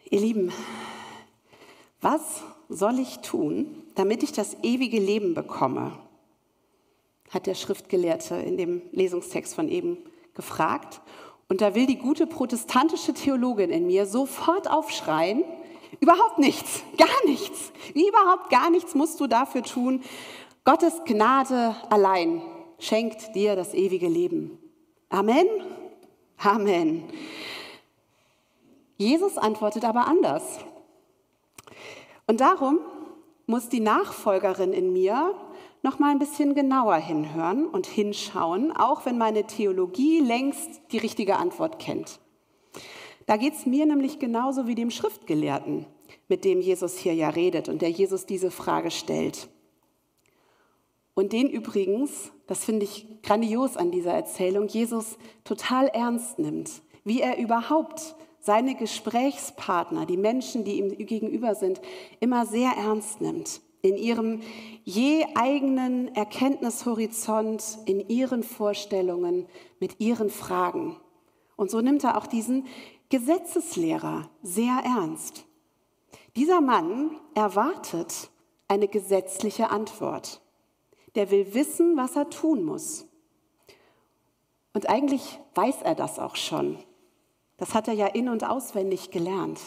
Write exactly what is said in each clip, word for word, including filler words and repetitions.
Ihr Lieben, was soll ich tun, damit ich das ewige Leben bekomme? Hat der Schriftgelehrte in dem Lesungstext von eben gefragt. Und da will die gute protestantische Theologin in mir sofort aufschreien: Überhaupt nichts, gar nichts, überhaupt gar nichts musst du dafür tun. Gottes Gnade allein schenkt dir das ewige Leben. Amen? Amen. Jesus antwortet aber anders. Und darum muss die Nachfolgerin in mir noch mal ein bisschen genauer hinhören und hinschauen, auch wenn meine Theologie längst die richtige Antwort kennt. Da geht es mir nämlich genauso wie dem Schriftgelehrten, mit dem Jesus hier ja redet und der Jesus diese Frage stellt. Und den übrigens, das finde ich grandios an dieser Erzählung, Jesus total ernst nimmt, wie er überhaupt seine Gesprächspartner, die Menschen, die ihm gegenüber sind, immer sehr ernst nimmt. In ihrem je eigenen Erkenntnishorizont, in ihren Vorstellungen, mit ihren Fragen. Und so nimmt er auch diesen Gesetzeslehrer sehr ernst. Dieser Mann erwartet eine gesetzliche Antwort. Der will wissen, was er tun muss. Und eigentlich weiß er das auch schon. Das hat er ja in- und auswendig gelernt.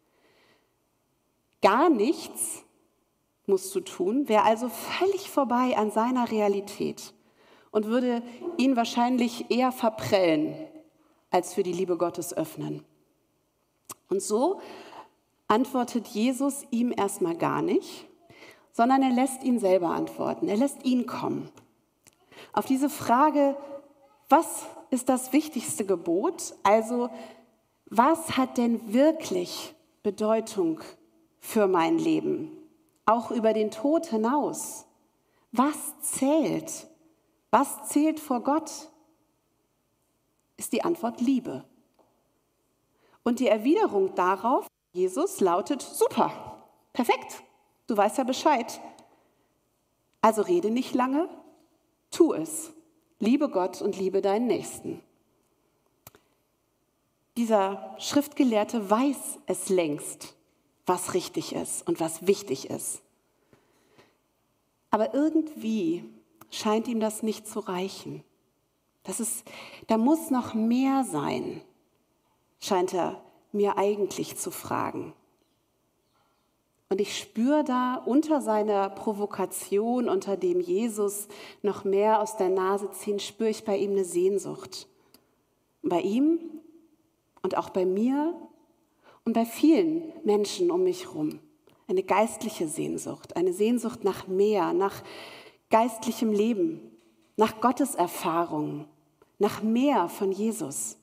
Gar nichts musst du tun, wäre also völlig vorbei an seiner Realität und würde ihn wahrscheinlich eher verprellen, als für die Liebe Gottes öffnen. Und so antwortet Jesus ihm erstmal gar nicht, sondern er lässt ihn selber antworten, er lässt ihn kommen. Auf diese Frage, was ist das wichtigste Gebot, also was hat denn wirklich Bedeutung für mein Leben? Auch über den Tod hinaus. Was zählt? Was zählt vor Gott? Ist die Antwort Liebe. Und die Erwiderung darauf, Jesus, lautet: Super, perfekt, du weißt ja Bescheid. Also rede nicht lange, tu es. Liebe Gott und liebe deinen Nächsten. Dieser Schriftgelehrte weiß es längst, was richtig ist und was wichtig ist. Aber irgendwie scheint ihm das nicht zu reichen. Das ist, da muss noch mehr sein, scheint er mir eigentlich zu fragen. Und ich spüre da unter seiner Provokation, unter dem Jesus noch mehr aus der Nase ziehen, spüre ich bei ihm eine Sehnsucht. Bei ihm und auch bei mir und bei vielen Menschen um mich herum. Eine geistliche Sehnsucht, eine Sehnsucht nach mehr, nach geistlichem Leben, nach Gotteserfahrung, nach mehr von Jesus.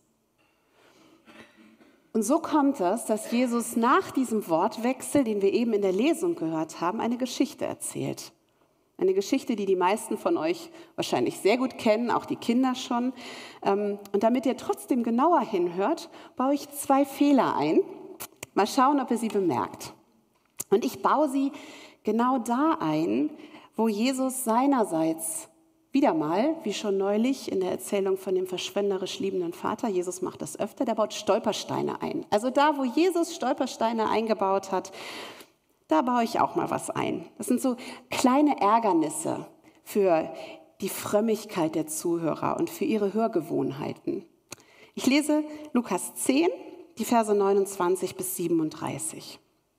Und so kommt es, dass Jesus nach diesem Wortwechsel, den wir eben in der Lesung gehört haben, eine Geschichte erzählt. Eine Geschichte, die die meisten von euch wahrscheinlich sehr gut kennen, auch die Kinder schon. Und damit ihr trotzdem genauer hinhört, baue ich zwei Fehler ein. Mal schauen, ob ihr sie bemerkt. Und ich baue sie genau da ein, wo Jesus seinerseits wieder mal, wie schon neulich in der Erzählung von dem verschwenderisch liebenden Vater, Jesus macht das öfter, der baut Stolpersteine ein. Also da, wo Jesus Stolpersteine eingebaut hat, da baue ich auch mal was ein. Das sind so kleine Ärgernisse für die Frömmigkeit der Zuhörer und für ihre Hörgewohnheiten. Ich lese Lukas zehn, die Verse neunundzwanzig bis siebenunddreißig.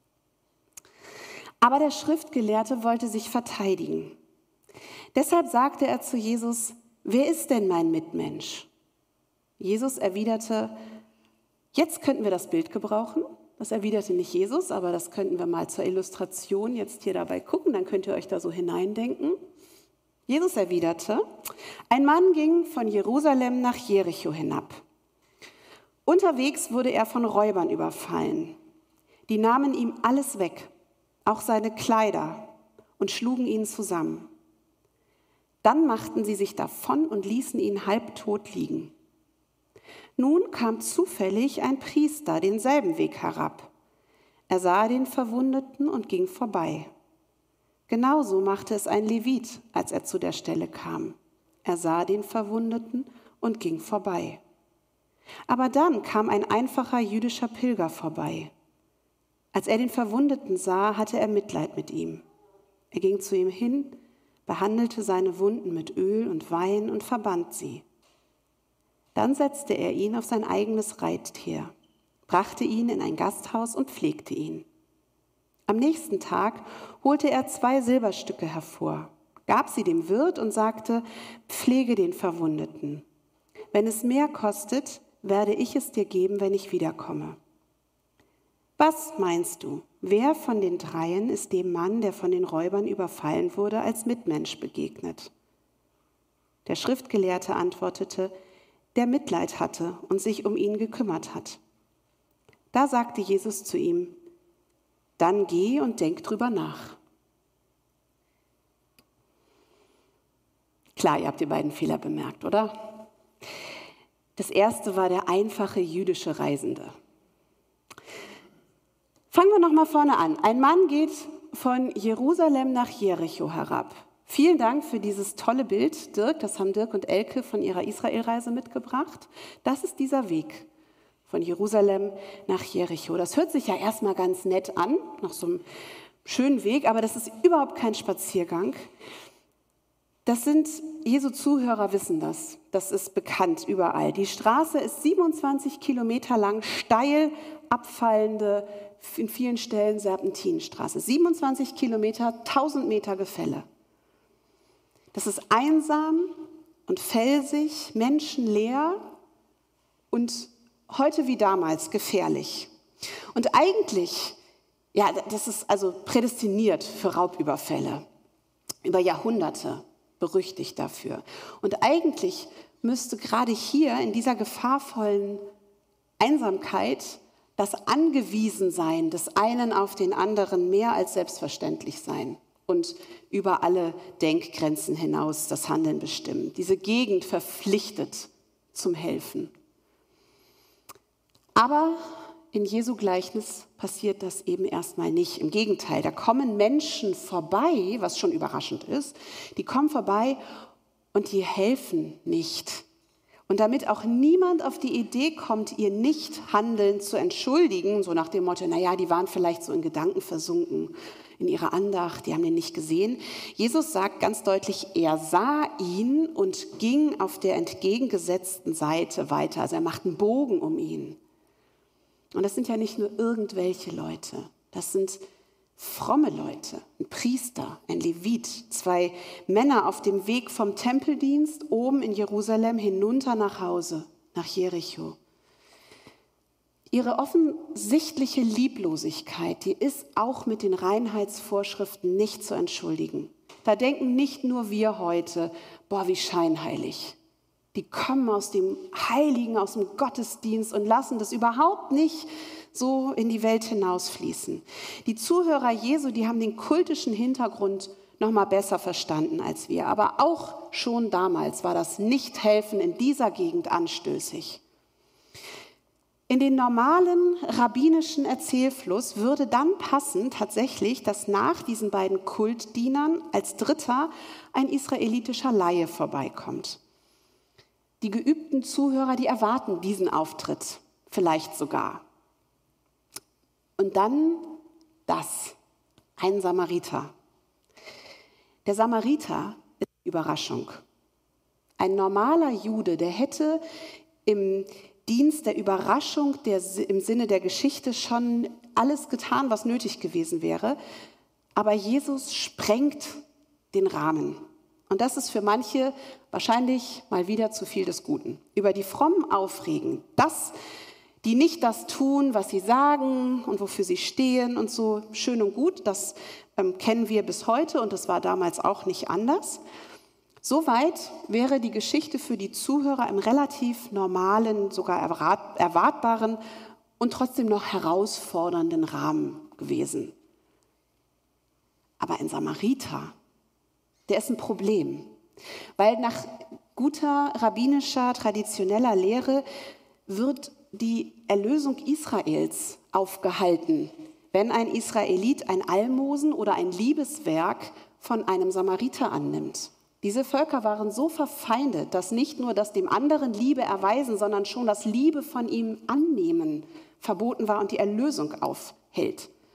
Aber der Schriftgelehrte wollte sich verteidigen. Deshalb sagte er zu Jesus: Wer ist denn mein Mitmensch? Jesus erwiderte: Jetzt könnten wir das Bild gebrauchen. Das erwiderte nicht Jesus, aber das könnten wir mal zur Illustration jetzt hier dabei gucken, dann könnt ihr euch da so hineindenken. Jesus erwiderte: Ein Mann ging von Jerusalem nach Jericho hinab. Unterwegs wurde er von Räubern überfallen. Die nahmen ihm alles weg, auch seine Kleider, und schlugen ihn zusammen. Dann machten sie sich davon und ließen ihn halbtot liegen. Nun kam zufällig ein Priester denselben Weg herab. Er sah den Verwundeten und ging vorbei. Genauso machte es ein Levit, als er zu der Stelle kam. Er sah den Verwundeten und ging vorbei. Aber dann kam ein einfacher jüdischer Pilger vorbei. Als er den Verwundeten sah, hatte er Mitleid mit ihm. Er ging zu ihm hin, behandelte seine Wunden mit Öl und Wein und verband sie. Dann setzte er ihn auf sein eigenes Reittier, brachte ihn in ein Gasthaus und pflegte ihn. Am nächsten Tag holte er zwei Silberstücke hervor, gab sie dem Wirt und sagte, pflege den Verwundeten. Wenn es mehr kostet, werde ich es dir geben, wenn ich wiederkomme. Was meinst du, wer von den dreien ist dem Mann, der von den Räubern überfallen wurde, als Mitmensch begegnet? Der Schriftgelehrte antwortete, der Mitleid hatte und sich um ihn gekümmert hat. Da sagte Jesus zu ihm, dann geh und denk drüber nach. Klar, ihr habt die beiden Fehler bemerkt, oder? Das erste war der einfache jüdische Reisende. Fangen wir noch mal vorne an. Ein Mann geht von Jerusalem nach Jericho herab. Vielen Dank für dieses tolle Bild, Dirk. Das haben Dirk und Elke von ihrer Israelreise mitgebracht. Das ist dieser Weg von Jerusalem nach Jericho. Das hört sich ja erstmal ganz nett an, nach so einem schönen Weg, aber das ist überhaupt kein Spaziergang. Das sind, Jesu Zuhörer wissen das, das ist bekannt überall. Die Straße ist siebenundzwanzig Kilometer lang, steil abfallende, in vielen Stellen Serpentinenstraße. siebenundzwanzig Kilometer, tausend Meter Gefälle. Das ist einsam und felsig, menschenleer und heute wie damals gefährlich. Und eigentlich, ja, das ist also prädestiniert für Raubüberfälle. Über Jahrhunderte berüchtigt dafür. Und eigentlich müsste gerade hier in dieser gefahrvollen Einsamkeit das Angewiesensein des einen auf den anderen mehr als selbstverständlich sein und über alle Denkgrenzen hinaus das Handeln bestimmen. Diese Gegend verpflichtet zum Helfen. Aber in Jesu Gleichnis passiert das eben erstmal nicht. Im Gegenteil, da kommen Menschen vorbei, was schon überraschend ist, die kommen vorbei und die helfen nicht. Und damit auch niemand auf die Idee kommt, ihr Nichthandeln zu entschuldigen, so nach dem Motto, naja, die waren vielleicht so in Gedanken versunken in ihrer Andacht, die haben den nicht gesehen. Jesus sagt ganz deutlich, er sah ihn und ging auf der entgegengesetzten Seite weiter. Also er macht einen Bogen um ihn. Und das sind ja nicht nur irgendwelche Leute, das sind fromme Leute, ein Priester, ein Levit, zwei Männer auf dem Weg vom Tempeldienst oben in Jerusalem hinunter nach Hause, nach Jericho. Ihre offensichtliche Lieblosigkeit, die ist auch mit den Reinheitsvorschriften nicht zu entschuldigen. Da denken nicht nur wir heute, boah, wie scheinheilig. Die kommen aus dem Heiligen, aus dem Gottesdienst und lassen das überhaupt nicht so in die Welt hinausfließen. Die Zuhörer Jesu, die haben den kultischen Hintergrund noch mal besser verstanden als wir. Aber auch schon damals war das Nichthelfen in dieser Gegend anstößig. In den normalen rabbinischen Erzählfluss würde dann passen tatsächlich, dass nach diesen beiden Kultdienern als Dritter ein israelitischer Laie vorbeikommt. Die geübten Zuhörer, die erwarten diesen Auftritt, vielleicht sogar. Und dann das, ein Samariter. Der Samariter ist eine Überraschung. Ein normaler Jude, der hätte im Dienst der Überraschung, der, im Sinne der Geschichte schon alles getan, was nötig gewesen wäre. Aber Jesus sprengt den Rahmen. Und das ist für manche wahrscheinlich mal wieder zu viel des Guten. Über die Frommen aufregen, das, die nicht das tun, was sie sagen und wofür sie stehen und so schön und gut, das ähm, kennen wir bis heute und das war damals auch nicht anders. Soweit wäre die Geschichte für die Zuhörer im relativ normalen, sogar erwartbaren und trotzdem noch herausfordernden Rahmen gewesen. Aber ein Samariter, der ist ein Problem, weil nach guter rabbinischer, traditioneller Lehre wird die Erlösung Israels aufgehalten, wenn ein Israelit ein Almosen oder ein Liebeswerk von einem Samariter annimmt. Diese Völker waren so verfeindet, dass nicht nur das dem anderen Liebe erweisen, sondern schon das Liebe von ihm annehmen verboten war und die Erlösung aufhält.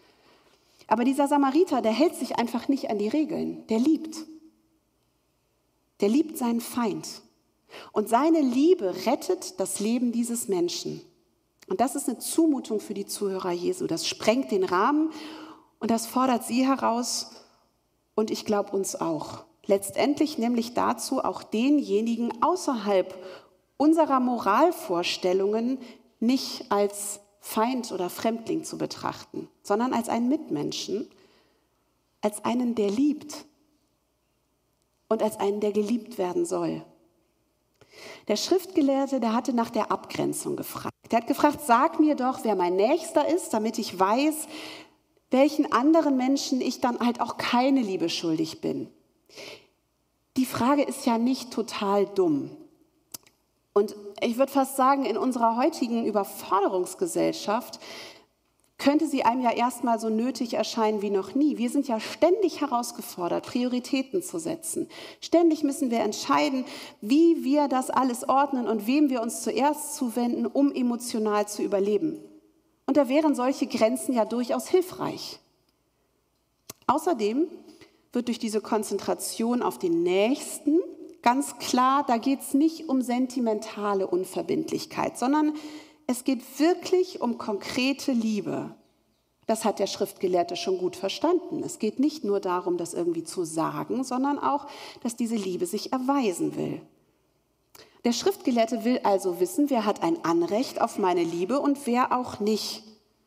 Aber dieser Samariter, der hält sich einfach nicht an die Regeln. Der liebt. Der liebt seinen Feind. Und seine Liebe rettet das Leben dieses Menschen. Und das ist eine Zumutung für die Zuhörer Jesu. Das sprengt den Rahmen und das fordert sie heraus und ich glaube uns auch. Letztendlich nämlich dazu, auch denjenigen außerhalb unserer Moralvorstellungen nicht als Feind oder Fremdling zu betrachten, sondern als einen Mitmenschen, als einen, der liebt und als einen, der geliebt werden soll. Der Schriftgelehrte, der hatte nach der Abgrenzung gefragt. Der hat gefragt, sag mir doch, wer mein Nächster ist, damit ich weiß, welchen anderen Menschen ich dann halt auch keine Liebe schuldig bin. Die Frage ist ja nicht total dumm. Und ich würde fast sagen, in unserer heutigen Überforderungsgesellschaft könnte sie einem ja erstmal so nötig erscheinen wie noch nie. Wir sind ja ständig herausgefordert, Prioritäten zu setzen. Ständig müssen wir entscheiden, wie wir das alles ordnen und wem wir uns zuerst zuwenden, um emotional zu überleben. Und da wären solche Grenzen ja durchaus hilfreich. Außerdem wird durch diese Konzentration auf den Nächsten ganz klar, da geht es nicht um sentimentale Unverbindlichkeit, sondern es geht wirklich um konkrete Liebe. Das hat der Schriftgelehrte schon gut verstanden. Es geht nicht nur darum, das irgendwie zu sagen, sondern auch, dass diese Liebe sich erweisen will. Der Schriftgelehrte will also wissen, wer hat ein Anrecht auf meine Liebe und wer auch nicht.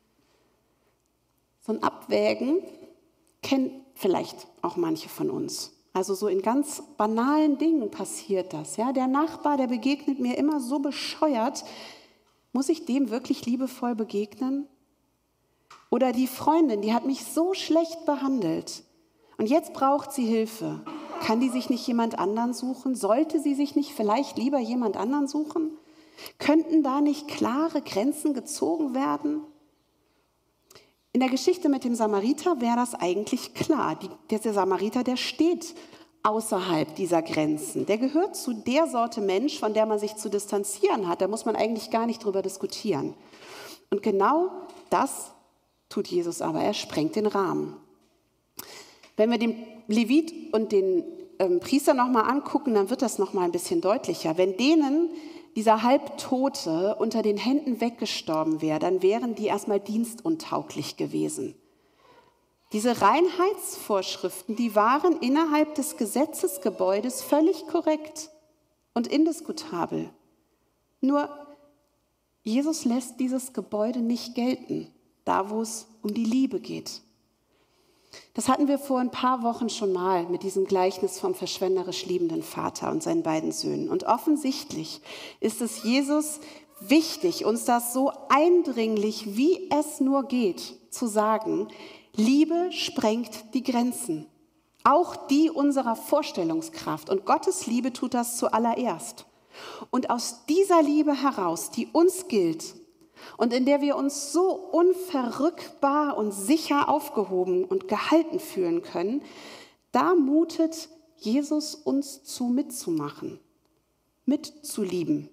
So ein Abwägen kennen vielleicht auch manche von uns. Also so in ganz banalen Dingen passiert das. Ja? Der Nachbar, der begegnet mir immer so bescheuert. Muss ich dem wirklich liebevoll begegnen? Oder die Freundin, die hat mich so schlecht behandelt und jetzt braucht sie Hilfe. Kann die sich nicht jemand anderen suchen? Sollte sie sich nicht vielleicht lieber jemand anderen suchen? Könnten da nicht klare Grenzen gezogen werden? In der Geschichte mit dem Samariter wäre das eigentlich klar. Die, der Samariter, der steht außerhalb dieser Grenzen. Der gehört zu der Sorte Mensch, von der man sich zu distanzieren hat. Da muss man eigentlich gar nicht drüber diskutieren. Und genau das tut Jesus aber. Er sprengt den Rahmen. Wenn wir den Levit und den ähm, Priester nochmal angucken, dann wird das nochmal ein bisschen deutlicher. Wenn denen dieser Halbtote unter den Händen weggestorben wäre, dann wären die erstmal dienstuntauglich gewesen. Diese Reinheitsvorschriften, die waren innerhalb des Gesetzesgebäudes völlig korrekt und indiskutabel. Nur Jesus lässt dieses Gebäude nicht gelten, da wo es um die Liebe geht. Das hatten wir vor ein paar Wochen schon mal mit diesem Gleichnis vom verschwenderisch liebenden Vater und seinen beiden Söhnen. Und offensichtlich ist es Jesus wichtig, uns das so eindringlich, wie es nur geht, zu sagen: Liebe sprengt die Grenzen, auch die unserer Vorstellungskraft. Und Gottes Liebe tut das zuallererst. Und aus dieser Liebe heraus, die uns gilt, und in der wir uns so unverrückbar und sicher aufgehoben und gehalten fühlen können, da mutet Jesus uns zu, mitzumachen, mitzulieben.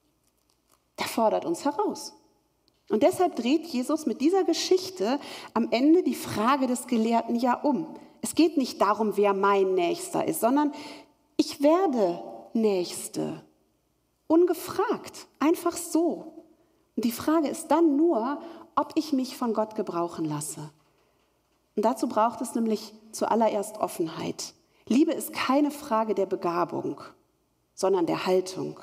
Er fordert uns heraus. Und deshalb dreht Jesus mit dieser Geschichte am Ende die Frage des Gelehrten ja um. Es geht nicht darum, wer mein Nächster ist, sondern ich werde Nächste, ungefragt, einfach so. Und die Frage ist dann nur, ob ich mich von Gott gebrauchen lasse. Und dazu braucht es nämlich zuallererst Offenheit. Liebe ist keine Frage der Begabung, sondern der Haltung.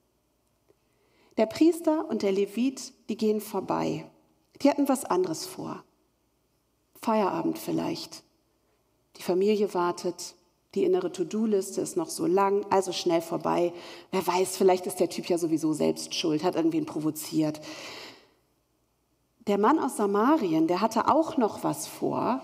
Der Priester und der Levit, die gehen vorbei. Die hatten was anderes vor. Feierabend vielleicht. Die Familie wartet. Die innere To-Do-Liste ist noch so lang, also schnell vorbei. Wer weiß, vielleicht ist der Typ ja sowieso selbst schuld, hat irgendwen provoziert. Der Mann aus Samarien, der hatte auch noch was vor.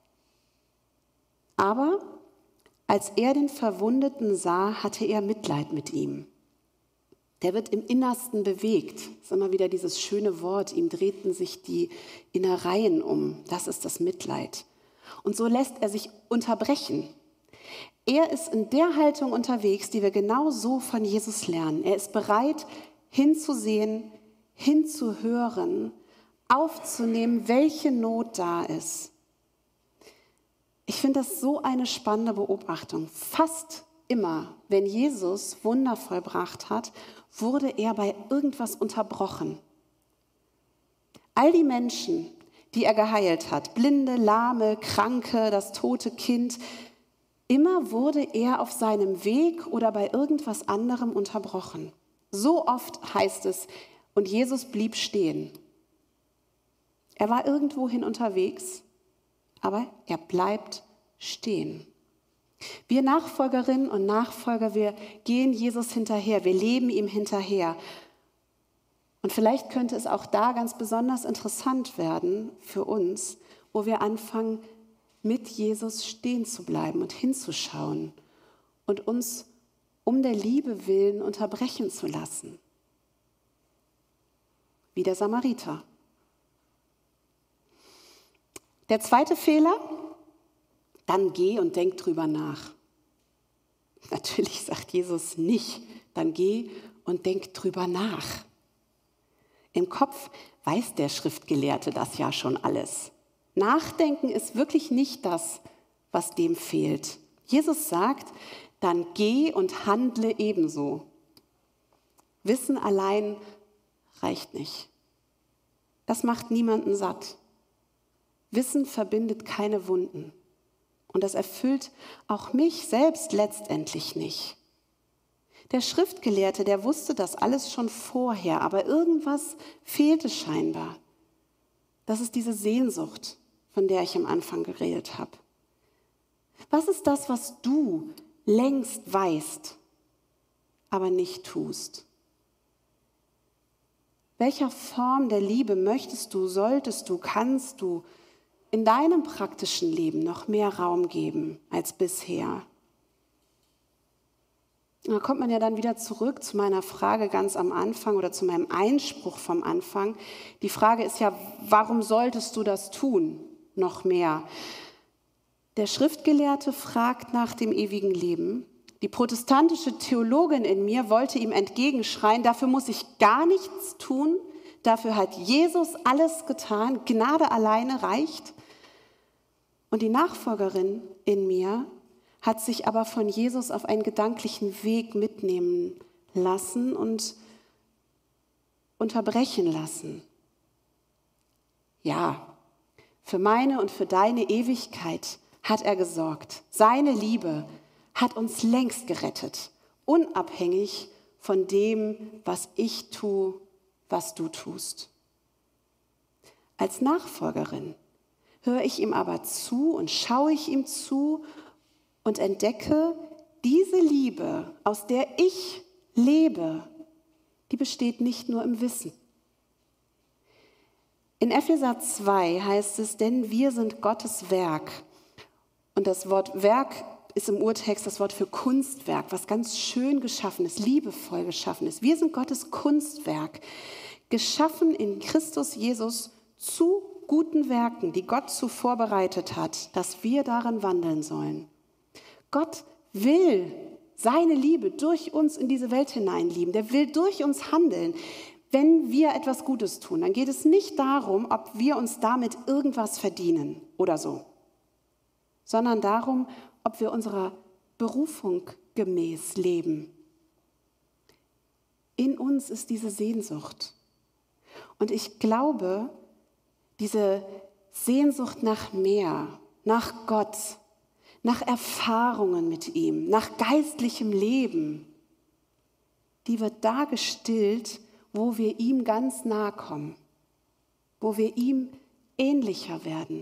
Aber als er den Verwundeten sah, hatte er Mitleid mit ihm. Der wird im Innersten bewegt. Das ist immer wieder dieses schöne Wort. Ihm drehten sich die Innereien um. Das ist das Mitleid. Und so lässt er sich unterbrechen. Er ist in der Haltung unterwegs, die wir genau so von Jesus lernen. Er ist bereit, hinzusehen, hinzuhören, aufzunehmen, welche Not da ist. Ich finde das so eine spannende Beobachtung. Fast immer, wenn Jesus Wunder vollbracht hat, wurde er bei irgendwas unterbrochen. All die Menschen, die er geheilt hat, Blinde, Lahme, Kranke, das tote Kind, immer wurde er auf seinem Weg oder bei irgendwas anderem unterbrochen. So oft heißt es, und Jesus blieb stehen. Er war irgendwohin unterwegs, aber er bleibt stehen. Wir Nachfolgerinnen und Nachfolger, wir gehen Jesus hinterher, wir leben ihm hinterher. Und vielleicht könnte es auch da ganz besonders interessant werden für uns, wo wir anfangen, mit Jesus stehen zu bleiben und hinzuschauen und uns um der Liebe willen unterbrechen zu lassen. Wie der Samariter. Der zweite Fehler, dann geh und denk drüber nach. Natürlich sagt Jesus nicht, dann geh und denk drüber nach. Im Kopf weiß der Schriftgelehrte das ja schon alles. Nachdenken ist wirklich nicht das, was dem fehlt. Jesus sagt, dann geh und handle ebenso. Wissen allein reicht nicht. Das macht niemanden satt. Wissen verbindet keine Wunden. Und das erfüllt auch mich selbst letztendlich nicht. Der Schriftgelehrte, der wusste das alles schon vorher, aber irgendwas fehlte scheinbar. Das ist diese Sehnsucht, von der ich am Anfang geredet habe. Was ist das, was du längst weißt, aber nicht tust? Welcher Form der Liebe möchtest du, solltest du, kannst du in deinem praktischen Leben noch mehr Raum geben als bisher? Da kommt man ja dann wieder zurück zu meiner Frage ganz am Anfang oder zu meinem Einspruch vom Anfang. Die Frage ist ja, warum solltest du das tun, noch mehr? Der Schriftgelehrte fragt nach dem ewigen Leben. Die protestantische Theologin in mir wollte ihm entgegenschreien, dafür muss ich gar nichts tun, dafür hat Jesus alles getan, Gnade alleine reicht. Und die Nachfolgerin in mir hat sich aber von Jesus auf einen gedanklichen Weg mitnehmen lassen und unterbrechen lassen. Ja, für meine und für deine Ewigkeit hat er gesorgt. Seine Liebe hat uns längst gerettet, unabhängig von dem, was ich tue, was du tust. Als Nachfolgerin höre ich ihm aber zu und schaue ich ihm zu und entdecke, diese Liebe, aus der ich lebe, die besteht nicht nur im Wissen. In Epheser zwei heißt es, denn wir sind Gottes Werk. Und das Wort Werk ist im Urtext das Wort für Kunstwerk, was ganz schön geschaffen ist, liebevoll geschaffen ist. Wir sind Gottes Kunstwerk, geschaffen in Christus Jesus zu guten Werken, die Gott zuvor bereitet hat, dass wir darin wandeln sollen. Gott will seine Liebe durch uns in diese Welt hineinlieben. Der will durch uns handeln. Wenn wir etwas Gutes tun, dann geht es nicht darum, ob wir uns damit irgendwas verdienen oder so, sondern darum, ob wir unserer Berufung gemäß leben. In uns ist diese Sehnsucht. Und ich glaube, diese Sehnsucht nach mehr, nach Gott, nach Erfahrungen mit ihm, nach geistlichem Leben, die wird da gestillt, wo wir ihm ganz nahe kommen, wo wir ihm ähnlicher werden,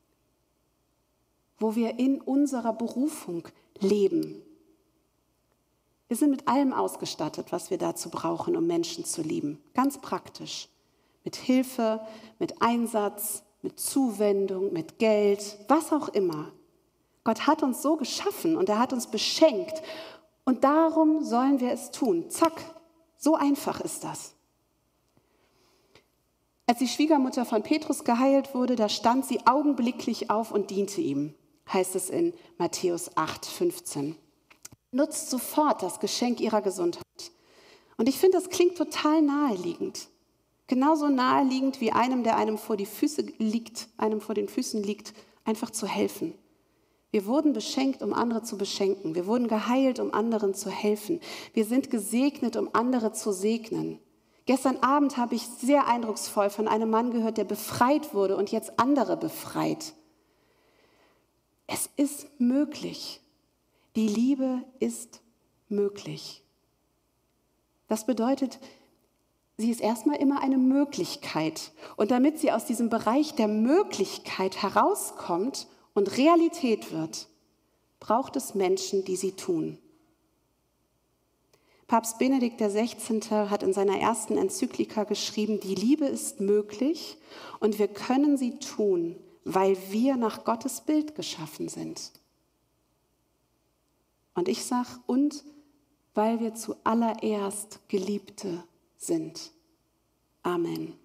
wo wir in unserer Berufung leben. Wir sind mit allem ausgestattet, was wir dazu brauchen, um Menschen zu lieben. Ganz praktisch. Mit Hilfe, mit Einsatz, mit Zuwendung, mit Geld, was auch immer. Gott hat uns so geschaffen und er hat uns beschenkt. Und darum sollen wir es tun. Zack, so einfach ist das. Als die Schwiegermutter von Petrus geheilt wurde, da stand sie augenblicklich auf und diente ihm, heißt es in Matthäus acht, fünfzehn. Nutzt sofort das Geschenk ihrer Gesundheit. Und ich finde, das klingt total naheliegend. Genauso naheliegend wie einem, der einem vor die Füße liegt, einem vor den Füßen liegt, einfach zu helfen. Wir wurden beschenkt, um andere zu beschenken. Wir wurden geheilt, um anderen zu helfen. Wir sind gesegnet, um andere zu segnen. Gestern Abend habe ich sehr eindrucksvoll von einem Mann gehört, der befreit wurde und jetzt andere befreit. Es ist möglich. Die Liebe ist möglich. Das bedeutet, sie ist erstmal immer eine Möglichkeit. Und damit sie aus diesem Bereich der Möglichkeit herauskommt und Realität wird, braucht es Menschen, die sie tun. Papst Benedikt der Sechzehnte hat in seiner ersten Enzyklika geschrieben, die Liebe ist möglich und wir können sie tun, weil wir nach Gottes Bild geschaffen sind. Und ich sage, und weil wir zuallererst Geliebte sind. Amen.